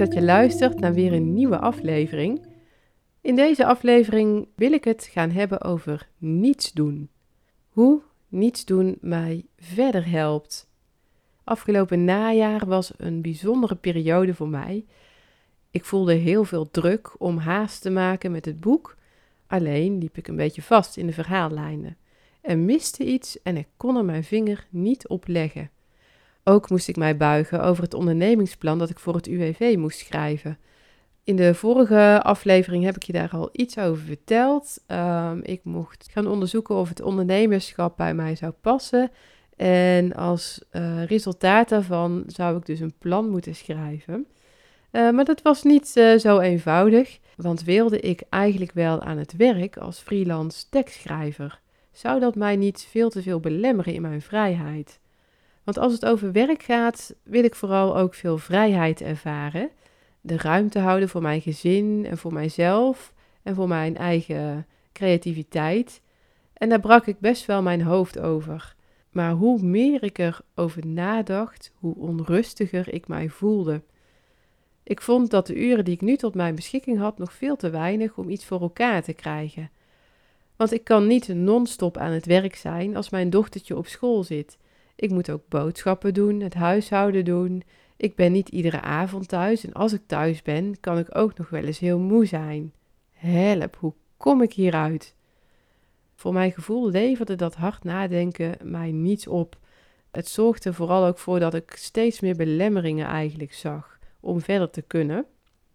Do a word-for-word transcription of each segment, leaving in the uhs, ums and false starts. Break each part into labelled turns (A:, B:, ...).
A: dat je luistert naar weer een nieuwe aflevering. In deze aflevering wil ik het gaan hebben over niets doen. Hoe niets doen mij verder helpt. Afgelopen najaar was een bijzondere periode voor mij. Ik voelde heel veel druk om haast te maken met het boek. Alleen liep ik een beetje vast in de verhaallijnen. Er miste iets en ik kon er mijn vinger niet op leggen. Ook moest ik mij buigen over het ondernemingsplan dat ik voor het U W V moest schrijven. In de vorige aflevering heb ik je daar al iets over verteld. Um, ik mocht gaan onderzoeken of het ondernemerschap bij mij zou passen. En als uh, resultaat daarvan zou ik dus een plan moeten schrijven. Uh, maar dat was niet uh, zo eenvoudig, want wilde ik eigenlijk wel aan het werk als freelance tekstschrijver, zou dat mij niet veel te veel belemmeren in mijn vrijheid. Want als het over werk gaat, wil ik vooral ook veel vrijheid ervaren. De ruimte houden voor mijn gezin en voor mijzelf en voor mijn eigen creativiteit. En daar brak ik best wel mijn hoofd over. Maar hoe meer ik erover nadacht, hoe onrustiger ik mij voelde. Ik vond dat de uren die ik nu tot mijn beschikking had nog veel te weinig om iets voor elkaar te krijgen. Want ik kan niet non-stop aan het werk zijn als mijn dochtertje op school zit. Ik moet ook boodschappen doen, het huishouden doen. Ik ben niet iedere avond thuis en als ik thuis ben, kan ik ook nog wel eens heel moe zijn. Help, hoe kom ik hieruit? Voor mijn gevoel leverde dat hard nadenken mij niets op. Het zorgde vooral ook voor dat ik steeds meer belemmeringen eigenlijk zag om verder te kunnen.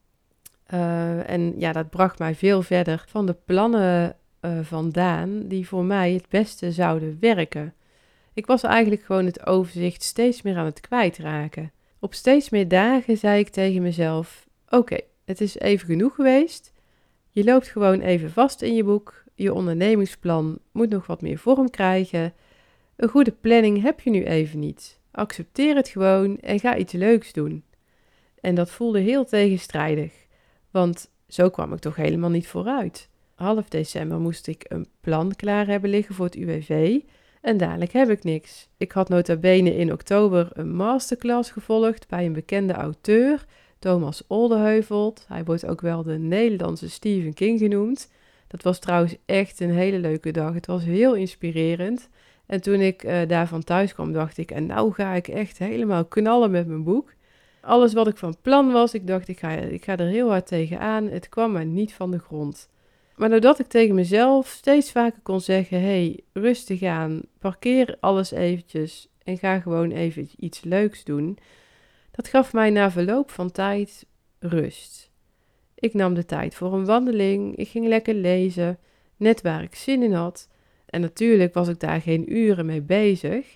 A: Uh, en ja, dat bracht mij veel verder van de plannen uh, vandaan die voor mij het beste zouden werken. Ik was eigenlijk gewoon het overzicht steeds meer aan het kwijtraken. Op steeds meer dagen zei ik tegen mezelf, oké, okay, het is even genoeg geweest. Je loopt gewoon even vast in je boek. Je ondernemingsplan moet nog wat meer vorm krijgen. Een goede planning heb je nu even niet. Accepteer het gewoon en ga iets leuks doen. En dat voelde heel tegenstrijdig, want zo kwam ik toch helemaal niet vooruit. Half december moest ik een plan klaar hebben liggen voor het U W V en dadelijk heb ik niks. Ik had nota bene in oktober een masterclass gevolgd bij een bekende auteur, Thomas Oldeheuvelt. Hij wordt ook wel de Nederlandse Stephen King genoemd. Dat was trouwens echt een hele leuke dag. Het was heel inspirerend. En toen ik uh, daarvan thuis kwam, dacht ik, en nou ga ik echt helemaal knallen met mijn boek. Alles wat ik van plan was, ik dacht, ik ga, ik ga er heel hard tegenaan. Het kwam maar niet van de grond. Maar doordat ik tegen mezelf steeds vaker kon zeggen, hey, rustig aan, parkeer alles eventjes en ga gewoon even iets leuks doen. Dat gaf mij na verloop van tijd rust. Ik nam de tijd voor een wandeling, ik ging lekker lezen, net waar ik zin in had. En natuurlijk was ik daar geen uren mee bezig.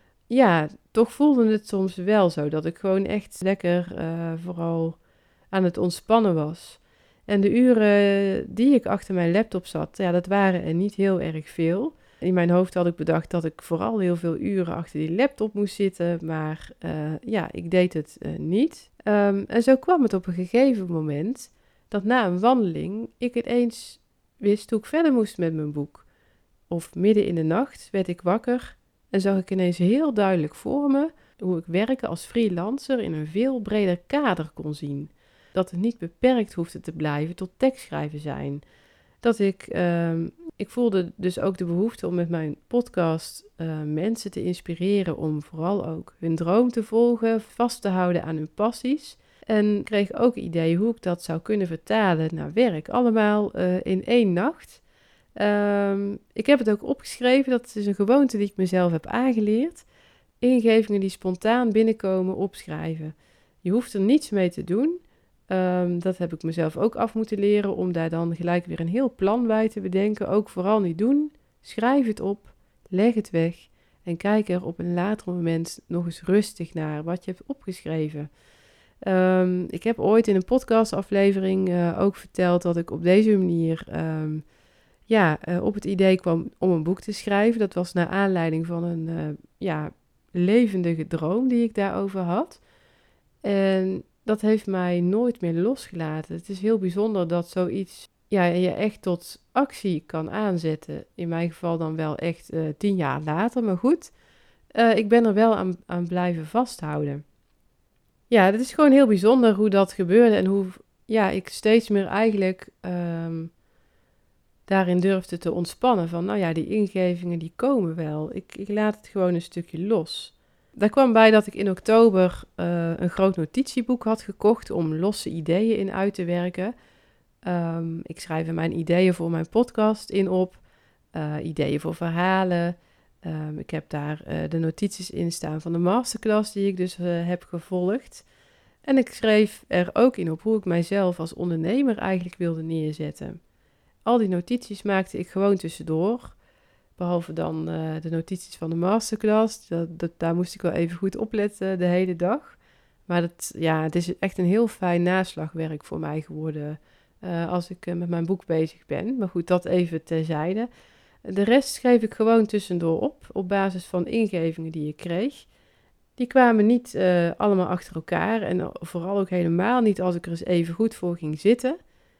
A: Ja, toch voelde het soms wel zo dat ik gewoon echt lekker uh, vooral aan het ontspannen was. En de uren die ik achter mijn laptop zat, ja, dat waren er niet heel erg veel. In mijn hoofd had ik bedacht dat ik vooral heel veel uren achter die laptop moest zitten, maar uh, ja, ik deed het uh, niet. Um, en zo kwam het op een gegeven moment dat na een wandeling ik het eens wist hoe ik verder moest met mijn boek. Of midden in de nacht werd ik wakker en zag ik ineens heel duidelijk voor me hoe ik werken als freelancer in een veel breder kader kon zien. Dat het niet beperkt hoefde te blijven tot tekstschrijven zijn. Dat ik, uh, ik voelde dus ook de behoefte om met mijn podcast uh, mensen te inspireren om vooral ook hun droom te volgen, vast te houden aan hun passies. En kreeg ook ideeën hoe ik dat zou kunnen vertalen naar werk. Allemaal uh, in één nacht. Um, ik heb het ook opgeschreven, dat is een gewoonte die ik mezelf heb aangeleerd. Ingevingen die spontaan binnenkomen, opschrijven. Je hoeft er niets mee te doen. Um, dat heb ik mezelf ook af moeten leren om daar dan gelijk weer een heel plan bij te bedenken. Ook vooral niet doen. Schrijf het op, leg het weg en kijk er op een later moment nog eens rustig naar wat je hebt opgeschreven. Um, ik heb ooit in een podcastaflevering uh, ook verteld dat ik op deze manier um, ja, uh, op het idee kwam om een boek te schrijven. Dat was naar aanleiding van een uh, ja, levendige droom die ik daarover had. En dat heeft mij nooit meer losgelaten. Het is heel bijzonder dat zoiets ja, je echt tot actie kan aanzetten. In mijn geval dan wel echt uh, tien jaar later, maar goed. Uh, ik ben er wel aan, aan blijven vasthouden. Ja, het is gewoon heel bijzonder hoe dat gebeurde en hoe ja, ik steeds meer eigenlijk um, daarin durfde te ontspannen. Van nou ja, die ingevingen die komen wel. Ik, ik laat het gewoon een stukje los. Daar kwam bij dat ik in oktober uh, een groot notitieboek had gekocht om losse ideeën in uit te werken. Um, ik schrijf er mijn ideeën voor mijn podcast in op, uh, ideeën voor verhalen. Um, ik heb daar uh, de notities in staan van de masterclass die ik dus uh, heb gevolgd. En ik schreef er ook in op hoe ik mijzelf als ondernemer eigenlijk wilde neerzetten. Al die notities maakte ik gewoon tussendoor. Behalve dan uh, de notities van de masterclass. Dat, dat, daar moest ik wel even goed opletten de hele dag. Maar dat, ja, het is echt een heel fijn naslagwerk voor mij geworden uh, als ik uh, met mijn boek bezig ben. Maar goed, dat even terzijde. De rest schreef ik gewoon tussendoor op, op basis van ingevingen die ik kreeg. Die kwamen niet uh, allemaal achter elkaar en vooral ook helemaal niet als ik er eens even goed voor ging zitten.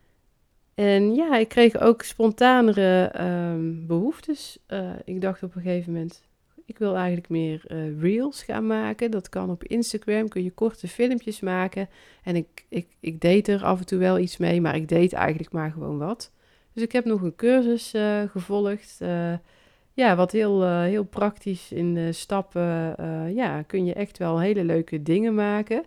A: En ja, ik kreeg ook spontanere um, behoeftes. Uh, ik dacht op een gegeven moment, ik wil eigenlijk meer uh, reels gaan maken. Dat kan op Instagram, kun je korte filmpjes maken. En ik, ik, ik deed er af en toe wel iets mee, maar ik deed eigenlijk maar gewoon wat. Dus ik heb nog een cursus uh, gevolgd. Uh, ja, wat heel, uh, heel praktisch in uh, stappen. Uh, ja, kun je echt wel hele leuke dingen maken.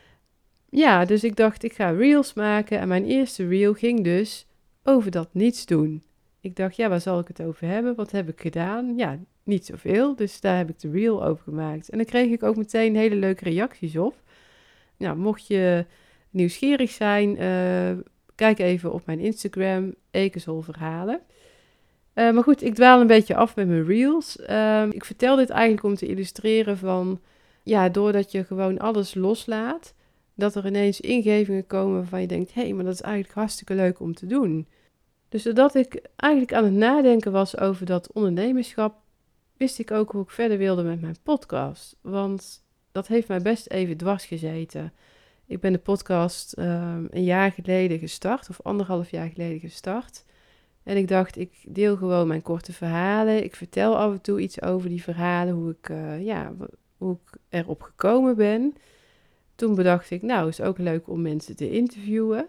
A: Ja, dus ik dacht, ik ga reels maken. En mijn eerste reel ging dus over dat niets doen. Ik dacht, ja, waar zal ik het over hebben? Wat heb ik gedaan? Ja, niet zoveel. Dus daar heb ik de reel over gemaakt. En dan kreeg ik ook meteen hele leuke reacties op. Nou, mocht je nieuwsgierig zijn, uh, kijk even op mijn Instagram, Ekesol Verhalen. Uh, maar goed, ik dwaal een beetje af met mijn reels. Uh, ik vertel dit eigenlijk om te illustreren van, ja, doordat je gewoon alles loslaat, dat er ineens ingevingen komen waarvan je denkt, hé, hey, maar dat is eigenlijk hartstikke leuk om te doen. Dus doordat ik eigenlijk aan het nadenken was over dat ondernemerschap, wist ik ook hoe ik verder wilde met mijn podcast. Want dat heeft mij best even dwars gezeten. Ik ben de podcast uh, een jaar geleden gestart, of anderhalf jaar geleden gestart. En ik dacht, ik deel gewoon mijn korte verhalen. Ik vertel af en toe iets over die verhalen, hoe ik, uh, ja, hoe ik erop gekomen ben. Toen bedacht ik, nou, is ook leuk om mensen te interviewen.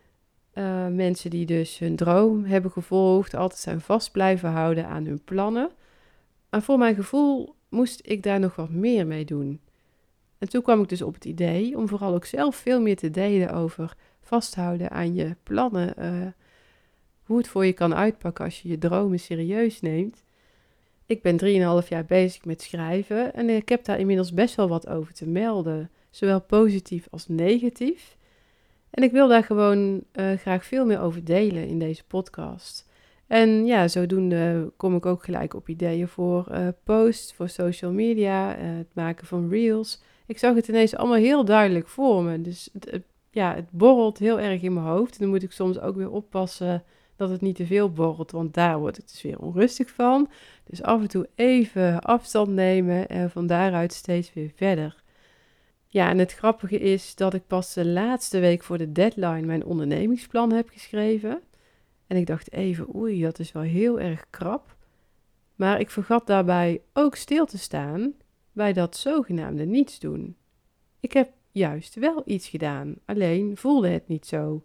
A: Uh, mensen die dus hun droom hebben gevolgd, altijd zijn vast blijven houden aan hun plannen. Maar voor mijn gevoel moest ik daar nog wat meer mee doen. En toen kwam ik dus op het idee om vooral ook zelf veel meer te delen over vasthouden aan je plannen. Uh, hoe het voor je kan uitpakken als je je dromen serieus neemt. Ik ben drieënhalf jaar bezig met schrijven en ik heb daar inmiddels best wel wat over te melden. Zowel positief als negatief. En ik wil daar gewoon uh, graag veel meer over delen in deze podcast. En ja, zodoende kom ik ook gelijk op ideeën voor uh, posts, voor social media, uh, het maken van reels. Ik zag het ineens allemaal heel duidelijk voor me. Dus het, het, ja, het borrelt heel erg in mijn hoofd. En dan moet ik soms ook weer oppassen dat het niet te veel borrelt, want daar word ik dus weer onrustig van. Dus af en toe even afstand nemen en van daaruit steeds weer verder. Ja, en het grappige is dat ik pas de laatste week voor de deadline mijn ondernemingsplan heb geschreven. En ik dacht even, oei, dat is wel heel erg krap. Maar ik vergat daarbij ook stil te staan bij dat zogenaamde niets doen. Ik heb juist wel iets gedaan, alleen voelde het niet zo.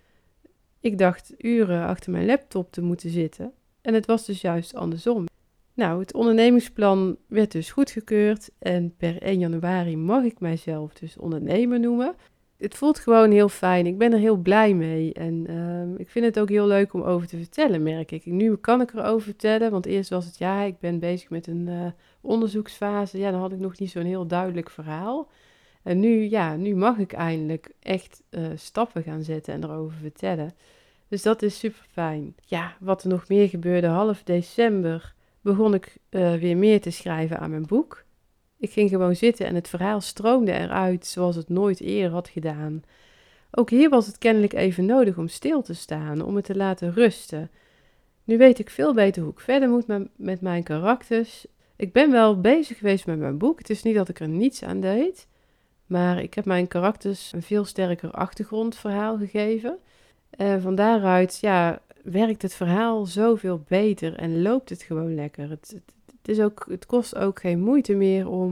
A: Ik dacht uren achter mijn laptop te moeten zitten en het was dus juist andersom. Nou, het ondernemingsplan werd dus goedgekeurd en per één januari mag ik mijzelf dus ondernemer noemen. Het voelt gewoon heel fijn, ik ben er heel blij mee en uh, ik vind het ook heel leuk om over te vertellen, merk ik. Nu kan ik erover vertellen, want eerst was het ja, ik ben bezig met een uh, onderzoeksfase. Ja, dan had ik nog niet zo'n heel duidelijk verhaal. En nu, ja, nu mag ik eindelijk echt uh, stappen gaan zetten en erover vertellen. Dus dat is super fijn. Ja, wat er nog meer gebeurde, half december begon ik uh, weer meer te schrijven aan mijn boek. Ik ging gewoon zitten en het verhaal stroomde eruit zoals het nooit eerder had gedaan. Ook hier was het kennelijk even nodig om stil te staan, om het te laten rusten. Nu weet ik veel beter hoe ik verder moet met, met mijn karakters. Ik ben wel bezig geweest met mijn boek. Het is niet dat ik er niets aan deed. Maar ik heb mijn karakters een veel sterker achtergrondverhaal gegeven. Uh, van daaruit ja, werkt het verhaal zoveel beter en loopt het gewoon lekker. Het, het, het, is ook, het kost ook geen moeite meer om,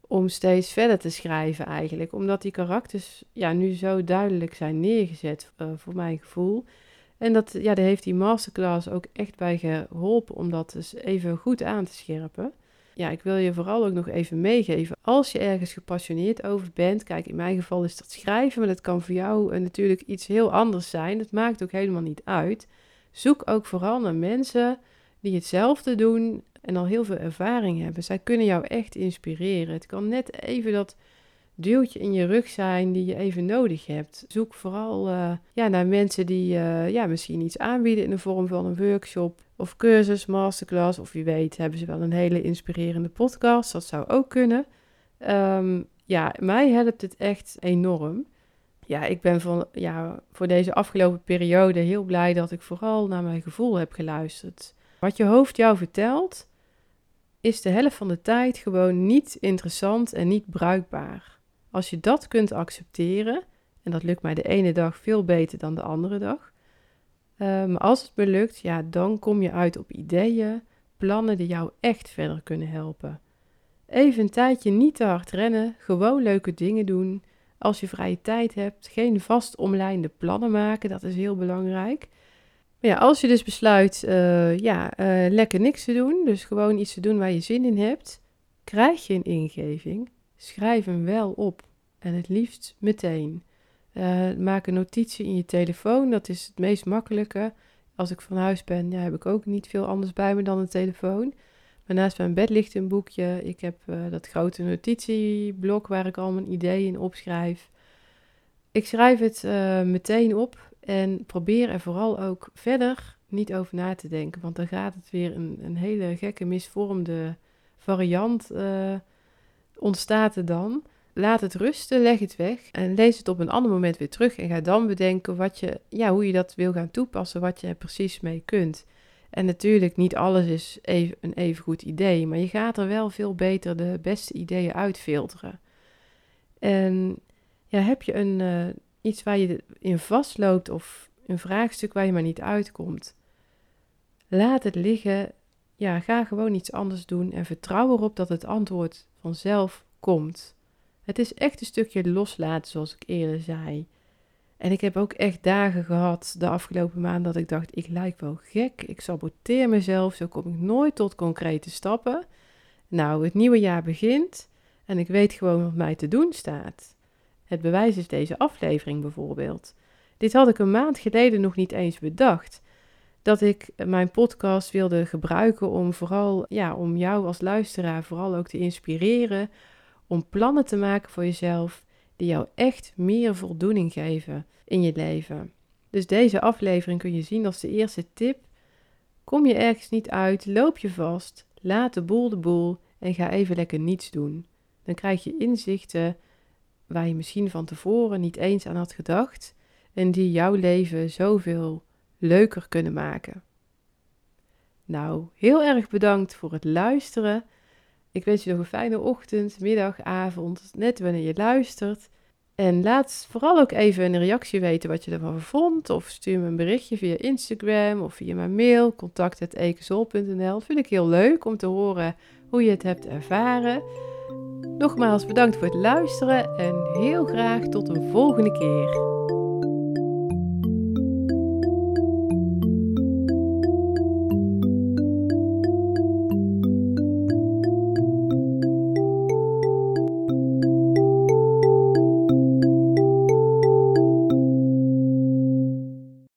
A: om steeds verder te schrijven eigenlijk. Omdat die karakters ja, nu zo duidelijk zijn neergezet, uh, voor mijn gevoel. En dat, ja, daar heeft die masterclass ook echt bij geholpen om dat dus even goed aan te scherpen. Ja, ik wil je vooral ook nog even meegeven. Als je ergens gepassioneerd over bent, kijk, in mijn geval is dat schrijven, maar dat kan voor jou uh, natuurlijk iets heel anders zijn. Dat maakt ook helemaal niet uit. Zoek ook vooral naar mensen die hetzelfde doen en al heel veel ervaring hebben. Zij kunnen jou echt inspireren. Het kan net even dat duwtje in je rug zijn die je even nodig hebt. Zoek vooral uh, ja, naar mensen die uh, ja, misschien iets aanbieden in de vorm van een workshop of cursus, masterclass. Of wie weet hebben ze wel een hele inspirerende podcast. Dat zou ook kunnen. Um, ja, mij helpt het echt enorm. Ja, ik ben van, ja, voor deze afgelopen periode heel blij dat ik vooral naar mijn gevoel heb geluisterd. Wat je hoofd jou vertelt, is de helft van de tijd gewoon niet interessant en niet bruikbaar. Als je dat kunt accepteren, en dat lukt mij de ene dag veel beter dan de andere dag, uh, maar als het me lukt, ja, dan kom je uit op ideeën, plannen die jou echt verder kunnen helpen. Even een tijdje niet te hard rennen, gewoon leuke dingen doen. Als je vrije tijd hebt, geen vast omlijnde plannen maken, dat is heel belangrijk. Maar ja, als je dus besluit, uh, ja, uh, lekker niks te doen, dus gewoon iets te doen waar je zin in hebt, krijg je een ingeving, schrijf hem wel op en het liefst meteen. Uh, maak een notitie in je telefoon, dat is het meest makkelijke. Als ik van huis ben, ja, heb ik ook niet veel anders bij me dan een telefoon. Maar naast mijn bed ligt een boekje. Ik heb uh, dat grote notitieblok waar ik al mijn ideeën in opschrijf. Ik schrijf het uh, meteen op en probeer er vooral ook verder niet over na te denken. Want dan gaat het weer een, een hele gekke misvormde variant uh, ontstaat er dan. Laat het rusten, leg het weg en lees het op een ander moment weer terug. En ga dan bedenken wat je, ja, hoe je dat wil gaan toepassen, wat je er precies mee kunt. En natuurlijk, niet alles is even, een even goed idee, maar je gaat er wel veel beter de beste ideeën uitfilteren. En ja, heb je een, uh, iets waar je in vastloopt of een vraagstuk waar je maar niet uitkomt, laat het liggen. Ja, ga gewoon iets anders doen en vertrouw erop dat het antwoord vanzelf komt. Het is echt een stukje loslaten, zoals ik eerder zei. En ik heb ook echt dagen gehad de afgelopen maand dat ik dacht, ik lijk wel gek, ik saboteer mezelf, zo kom ik nooit tot concrete stappen. Nou, het nieuwe jaar begint en ik weet gewoon wat mij te doen staat. Het bewijs is deze aflevering bijvoorbeeld. Dit had ik een maand geleden nog niet eens bedacht. Dat ik mijn podcast wilde gebruiken om vooral, ja, om jou als luisteraar vooral ook te inspireren, om plannen te maken voor jezelf die jou echt meer voldoening geven in je leven. Dus deze aflevering kun je zien als de eerste tip. Kom je ergens niet uit, loop je vast, laat de boel de boel en ga even lekker niets doen. Dan krijg je inzichten waar je misschien van tevoren niet eens aan had gedacht en die jouw leven zoveel leuker kunnen maken. Nou, heel erg bedankt voor het luisteren. Ik wens je nog een fijne ochtend, middag, avond, net wanneer je luistert. En laat vooral ook even een reactie weten wat je ervan vond. Of stuur me een berichtje via Instagram of via mijn mail, contact at ekenzol punt n l. Dat vind ik heel leuk om te horen hoe je het hebt ervaren. Nogmaals bedankt voor het luisteren en heel graag tot een volgende keer.